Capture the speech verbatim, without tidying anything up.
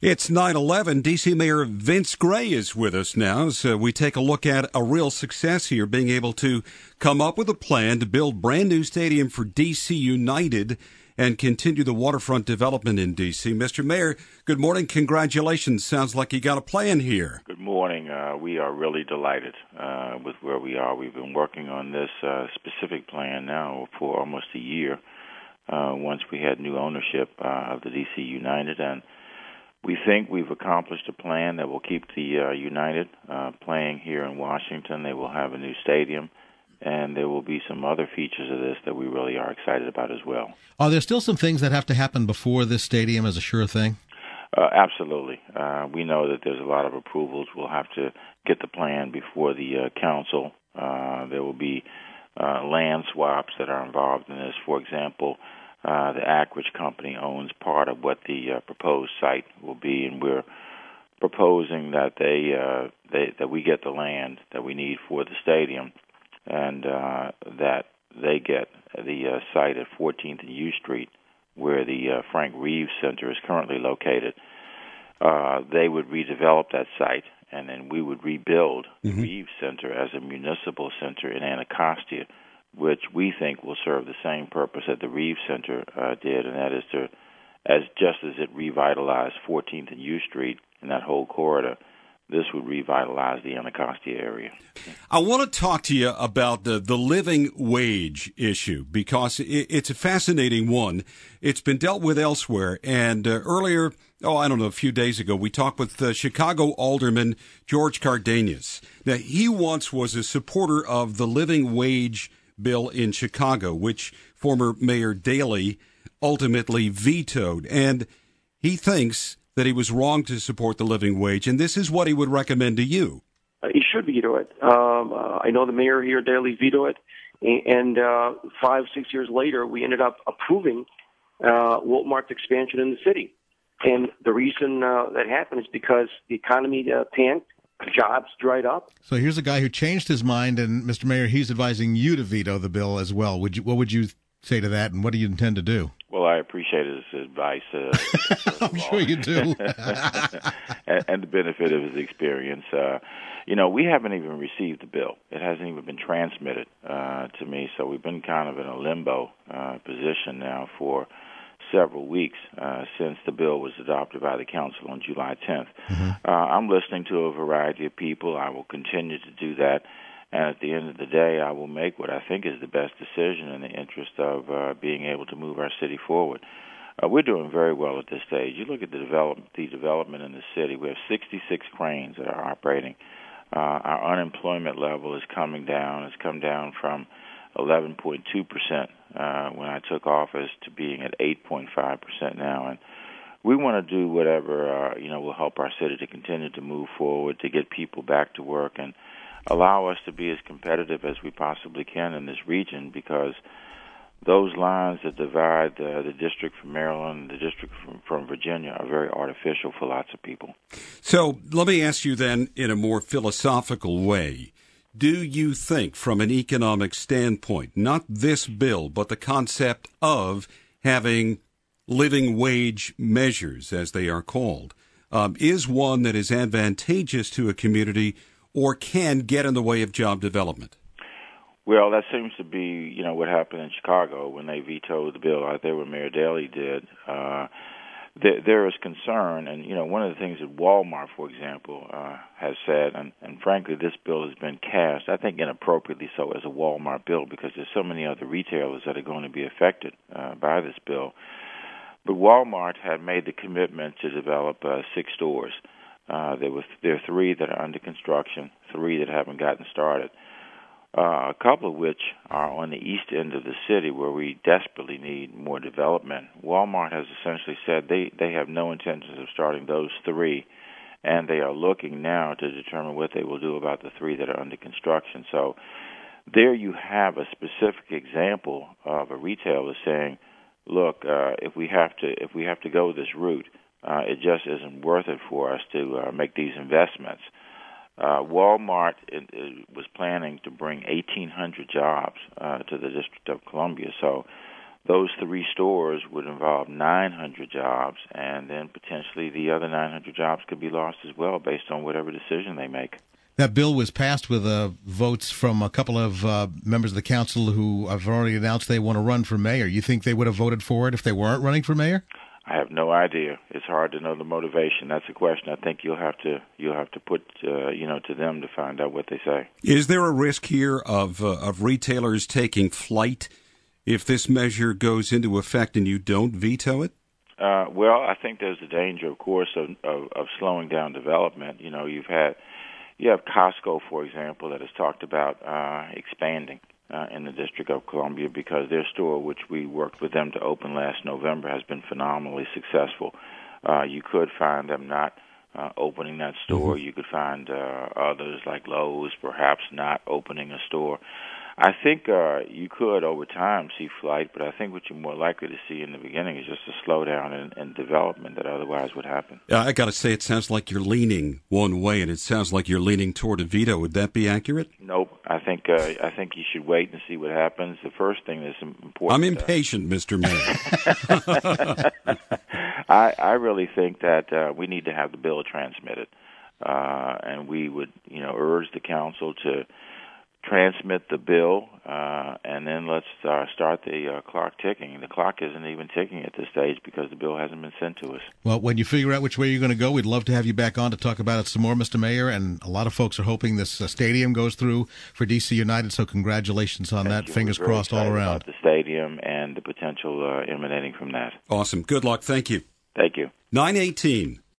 It's nine eleven. D C. Mayor Vince Gray is with us now. So we take a look at a real success here, being able to come up with a plan to build brand new stadium for D C United and continue the waterfront development in D C. Mister Mayor, good morning. Congratulations. Sounds like you got a plan here. Good morning. Uh, we are really delighted uh, with where we are. We've been working on this uh, specific plan now for almost a year uh, once we had new ownership uh, of the D C United, and we think we've accomplished a plan that will keep the uh, United uh, playing here in Washington. They will have a new stadium, and there will be some other features of this that we really are excited about as well. Are there still some things that have to happen before this stadium as a sure thing? Uh, absolutely. Uh, we know that there's a lot of approvals. We'll have to get the plan before the uh, council. Uh, there will be uh, land swaps that are involved in this. For example, uh, the Ackridge Company owns part of what the uh, proposed site will be, and we're proposing that they, uh, they that we get the land that we need for the stadium, and uh, that they get the uh, site at fourteenth and U Street, where the uh, Frank Reeves Center is currently located. Uh, they would redevelop that site, and then we would rebuild mm-hmm. the Reeves Center as a municipal center in Anacostia, which we think will serve the same purpose that the Reeves Center uh, did, and that is to, as just as it revitalized fourteenth and U Street and that whole corridor, this would revitalize the Anacostia area. I want to talk to you about the, the living wage issue, because it, it's a fascinating one. It's been dealt with elsewhere. And uh, earlier, oh, I don't know, a few days ago, we talked with uh, Chicago Alderman George Cardenas. Now, he once was a supporter of the living wage bill in Chicago, which former Mayor Daley ultimately vetoed. And he thinks that he was wrong to support the living wage, and this is what he would recommend to you. Uh, he should veto it. Um, uh, I know the mayor here, Daley, vetoed it, and uh, five, six years later, we ended up approving uh, Walmart's expansion in the city. And the reason uh, that happened is because the economy uh, tanked, jobs dried up. So here's a guy who changed his mind, and Mister Mayor, he's advising you to veto the bill as well. Would you? What would you say to that, and what do you intend to do? Well, I appreciate his advice. Uh, I'm sure you do. and, and the benefit of his experience. Uh, you know, we haven't even received the bill. It hasn't even been transmitted uh, to me, so we've been kind of in a limbo uh, position now for several weeks uh, since the bill was adopted by the council on July tenth. Mm-hmm. Uh, I'm listening to a variety of people. I will continue to do that. And at the end of the day, I will make what I think is the best decision in the interest of uh, being able to move our city forward. Uh, we're doing very well at this stage. You look at the, develop, the development in the city. We have sixty-six cranes that are operating. Uh, our unemployment level is coming down. It's come down from eleven point two percent uh, when I took office to being at eight point five percent now. And we want to do whatever uh, you know will help our city to continue to move forward, to get people back to work, and allow us to be as competitive as we possibly can in this region, because those lines that divide uh, the district from Maryland, the district from, from Virginia, are very artificial for lots of people. So let me ask you then in a more philosophical way. Do you think from an economic standpoint, not this bill, but the concept of having living wage measures, as they are called, um, is one that is advantageous to a community or can get in the way of job development? Well, that seems to be, you know, what happened in Chicago when they vetoed the bill out there, what Mayor Daley did. Uh, there, there is concern, and, you know, one of the things that Walmart, for example, uh, has said, and, and frankly, this bill has been cast, I think inappropriately so, as a Walmart bill, because there's so many other retailers that are going to be affected uh, by this bill. But Walmart had made the commitment to develop uh, six stores. Uh, there were there are three that are under construction, three that haven't gotten started, uh, a couple of which are on the east end of the city where we desperately need more development. Walmart has essentially said they, they have no intentions of starting those three, and they are looking now to determine what they will do about the three that are under construction. So there you have a specific example of a retailer saying, look, uh, if we have to if we have to go this route, Uh, it just isn't worth it for us to uh, make these investments. Uh, Walmart it, it was planning to bring eighteen hundred jobs uh, to the District of Columbia, so those three stores would involve nine hundred jobs, and then potentially the other nine hundred jobs could be lost as well based on whatever decision they make. That bill was passed with uh, votes from a couple of uh, members of the council who have already announced they want to run for mayor. You think they would have voted for it if they weren't running for mayor? I have no idea. It's hard to know the motivation. That's a question I think you'll have to you'll have to put uh, you know to them to find out what they say. Is there a risk here of uh, of retailers taking flight if this measure goes into effect and you don't veto it? Uh, well, I think there's a danger, of course, of, of, of slowing down development. You know, you've had you have Costco, for example, that has talked about uh, expanding uh, in the District of Columbia because their store, which we worked with them to open last November, has been phenomenally successful. Uh, you could find them not uh, opening that store. Mm-hmm. You could find uh, others like Lowe's perhaps not opening a store. I think uh, you could, over time, see flight, but I think what you're more likely to see in the beginning is just a slowdown in, in development that otherwise would happen. Uh, I got to say, it sounds like you're leaning one way, and it sounds like you're leaning toward a veto. Would that be accurate? Nope. I think uh, I think you should wait and see what happens. The first thing that's important. I'm impatient, uh, Mister Mayor. I, I really think that uh, we need to have the bill transmitted, uh, and we would, you know, urge the council to transmit the bill, uh, and then let's uh, start the uh, clock ticking. The clock isn't even ticking at this stage because the bill hasn't been sent to us. Well, when you figure out which way you're going to go, we'd love to have you back on to talk about it some more, Mister Mayor, and a lot of folks are hoping this uh, stadium goes through for D C United, so congratulations on Thank that. you. Fingers We're very crossed all around. about the stadium and the potential uh, emanating from that. Awesome. Good luck. Thank you. Thank you. nine eighteen